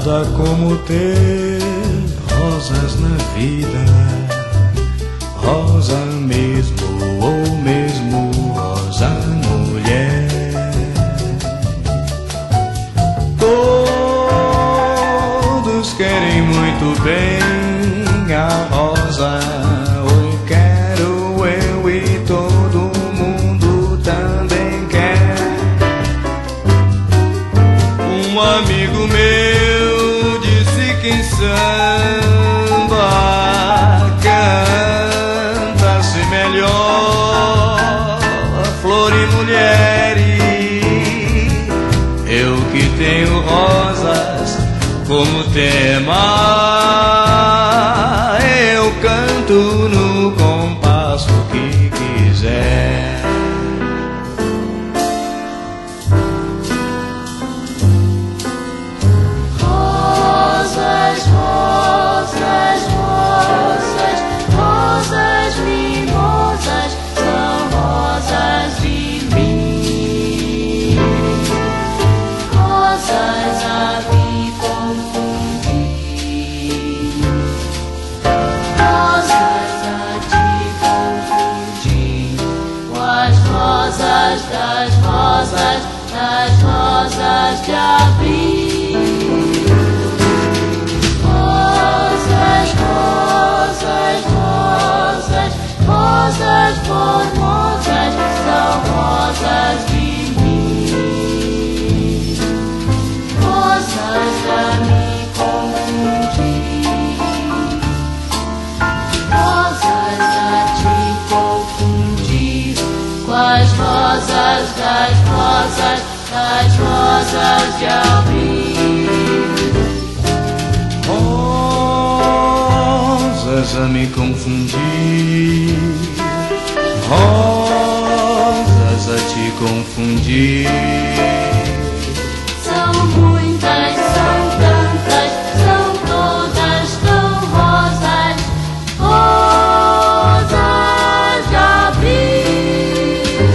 Nada como ter rosas na vida, rosa mesmo ou mesmo rosa mulher. Todos querem muito bem a rosa, oi quero eu e todo mundo também quer. Um amigo meu disse que em samba canta-se melhor flor e mulheres. Eu que tenho rosas como tema, eu canto no compasso que quiser. Rosas, rosas, rosas, rosas mimosas, são rosas de mim. Rosas a me confundir, rosas a te confundir, com as rosas das rosas, das rosas de abril. Rosas, rosas, rosas, rosas formosas, são rosas de mim. Rosas a me confundir, rosas a te confundir, com as rosas das rosas, das rosas de abril. Rosas a me confundir, rosas a te confundir. São muitas, são tantas, são todas tão rosas, rosas de abril.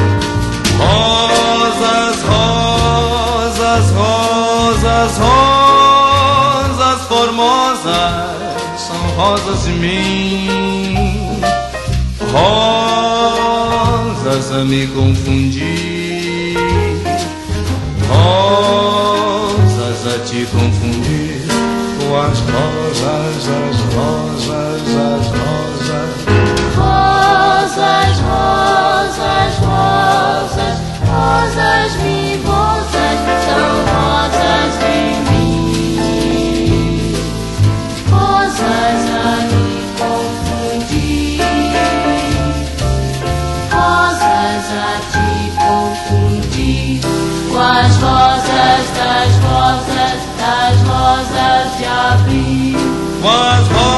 Rosas, rosas, rosas, rosas formosas, são rosas de mim. Rosas a me confundir, rosas a te confundir, com as rosas, as rosas, as rosas. Rosas, rosas, rosas, rosas mimosas, são rosas de mim. Rosas a me confundir, rosas a te confundir, com as rosas das rosas, das rosas de abril. Com as rosas